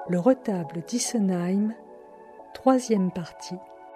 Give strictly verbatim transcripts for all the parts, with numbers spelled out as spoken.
Le retable d'Isenheim, troisième partie.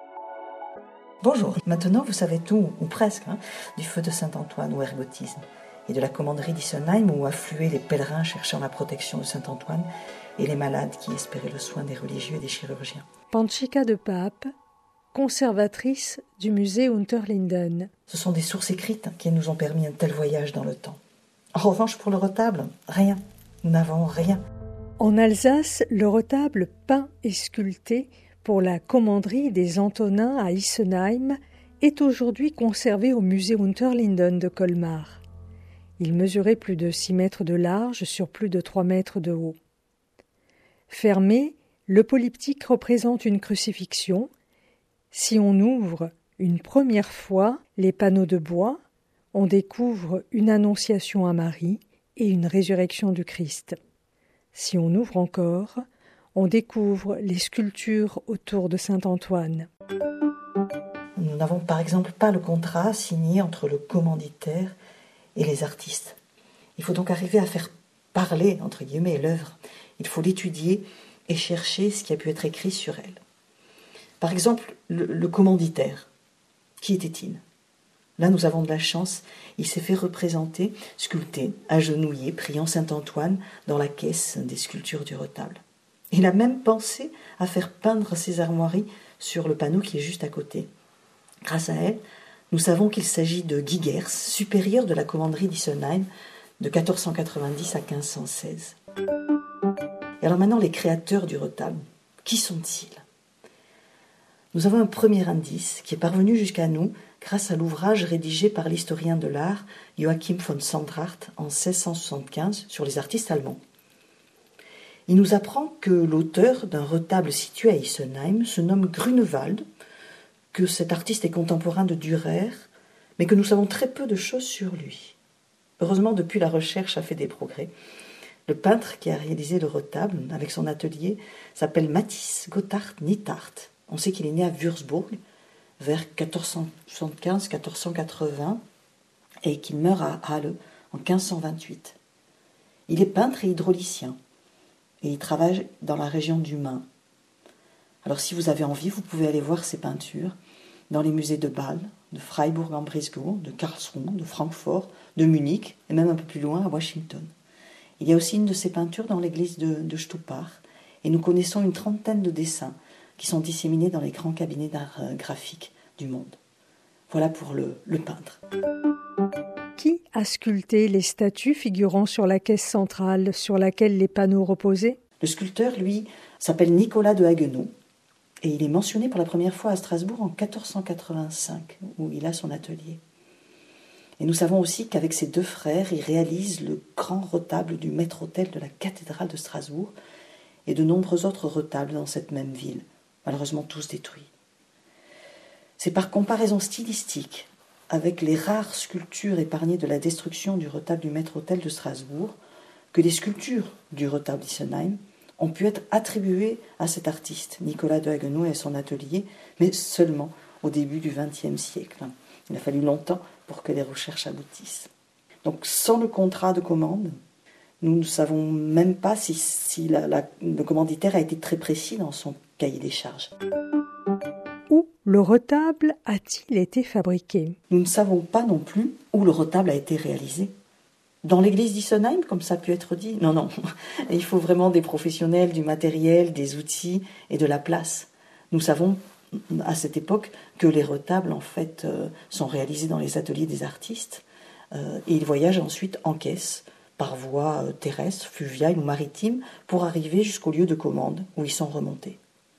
Bonjour, maintenant vous savez tout, ou presque, hein, du feu de Saint-Antoine ou ergotisme, et de la commanderie d'Isenheim où affluaient les pèlerins cherchant la protection de Saint-Antoine et les malades qui espéraient le soin des religieux et des chirurgiens. Panchika de Pape, conservatrice du musée Unterlinden. Ce sont des sources écrites qui nous ont permis un tel voyage dans le temps. En revanche, pour le retable, rien. Nous n'avons rien. En Alsace, le retable peint et sculpté pour la commanderie des Antonins à Isenheim est aujourd'hui conservé au musée Unterlinden de Colmar. Il mesurait plus de six mètres de large sur plus de trois mètres de haut. Fermé, le polyptyque représente une crucifixion. Si on ouvre une première fois les panneaux de bois, on découvre une annonciation à Marie et une résurrection du Christ. Si on ouvre encore, on découvre les sculptures autour de Saint-Antoine. Nous n'avons par exemple pas le contrat signé entre le commanditaire et les artistes. Il faut donc arriver à faire parler, entre guillemets, l'œuvre. Il faut l'étudier et chercher ce qui a pu être écrit sur elle. Par exemple, le, le commanditaire. Qui était-il ? Là, nous avons de la chance. Il s'est fait représenter, sculpté, agenouillé, priant Saint-Antoine dans la caisse des sculptures du retable. Il a même pensé à faire peindre ses armoiries sur le panneau qui est juste à côté. Grâce à elle, nous savons qu'il s'agit de Guy Gers, supérieur de la commanderie d'Isenheim de quatorze cent quatre-vingt-dix à quinze cent seize. Et alors maintenant, les créateurs du retable, qui sont-ils ? Nous avons un premier indice qui est parvenu jusqu'à nous grâce à l'ouvrage rédigé par l'historien de l'art Joachim von Sandrart en seize cent soixante-quinze sur les artistes allemands. Il nous apprend que l'auteur d'un retable situé à Isenheim se nomme Grunewald, que cet artiste est contemporain de Dürer, mais que nous savons très peu de choses sur lui. Heureusement, depuis, la recherche a fait des progrès. Le peintre qui a réalisé le retable avec son atelier s'appelle Mathis Gotthard Nittard. On sait qu'il est né à Würzburg vers quatorze cent soixante-quinze à quatorze cent quatre-vingts et qu'il meurt à Halle en quinze cent vingt-huit. Il est peintre et hydraulicien et il travaille dans la région du Main. Alors si vous avez envie, vous pouvez aller voir ses peintures dans les musées de Bâle, de Freiburg en Brisgau, de Karlsruhe, de Francfort, de Munich et même un peu plus loin à Washington. Il y a aussi une de ses peintures dans l'église de, de Stuttgart et nous connaissons une trentaine de dessins qui sont disséminés dans les grands cabinets d'art graphique du monde. Voilà pour le, le peintre. Qui a sculpté les statues figurant sur la caisse centrale sur laquelle les panneaux reposaient ? Le sculpteur, lui, s'appelle Nicolas de Haguenau et il est mentionné pour la première fois à Strasbourg en quatorze cent quatre-vingt-cinq, où il a son atelier. Et nous savons aussi qu'avec ses deux frères, il réalise le grand retable du maître-autel de la cathédrale de Strasbourg et de nombreux autres retables dans cette même ville, malheureusement tous détruits. C'est par comparaison stylistique avec les rares sculptures épargnées de la destruction du retable du maître-autel de Strasbourg que les sculptures du retable d'Isenheim ont pu être attribuées à cet artiste, Nicolas de Haguenau et son atelier, mais seulement au début du vingtième siècle. Il a fallu longtemps pour que les recherches aboutissent. Donc sans le contrat de commande, nous ne savons même pas si, si la, la, le commanditaire a été très précis dans son cahier des charges. Où le retable a-t-il été fabriqué ? Nous ne savons pas non plus où le retable a été réalisé. Dans l'église d'Isenheim, comme ça a pu être dit ? Non, non. Il faut vraiment des professionnels, du matériel, des outils et de la place. Nous savons à cette époque que les retables, en fait, euh, sont réalisés dans les ateliers des artistes euh, et ils voyagent ensuite en caisse par voie euh, terrestre, fluviale ou maritime pour arriver jusqu'au lieu de commande où ils sont remontés.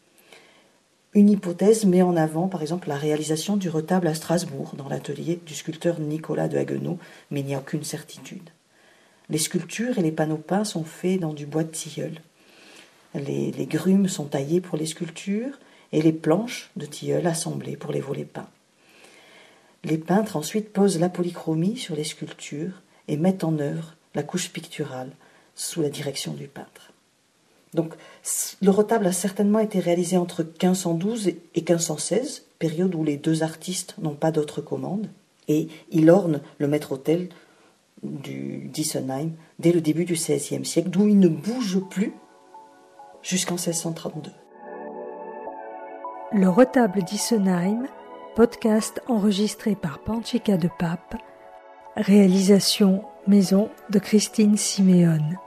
Une hypothèse met en avant, par exemple, la réalisation du retable à Strasbourg, dans l'atelier du sculpteur Nicolas de Haguenau, mais il n'y a aucune certitude. Les sculptures et les panneaux peints sont faits dans du bois de tilleul. Les, les grumes sont taillées pour les sculptures et les planches de tilleul assemblées pour les volets peints. Les peintres ensuite posent la polychromie sur les sculptures et mettent en œuvre la couche picturale sous la direction du peintre. Donc, le retable a certainement été réalisé entre quinze cent douze et quinze cent seize, période où les deux artistes n'ont pas d'autres commandes, et il orne le maître-autel d'Isenheim dès le début du seizième siècle, d'où il ne bouge plus jusqu'en seize cent trente-deux. Le retable d'Isenheim, podcast enregistré par Panchika de Pape, réalisation maison de Christine Siméon.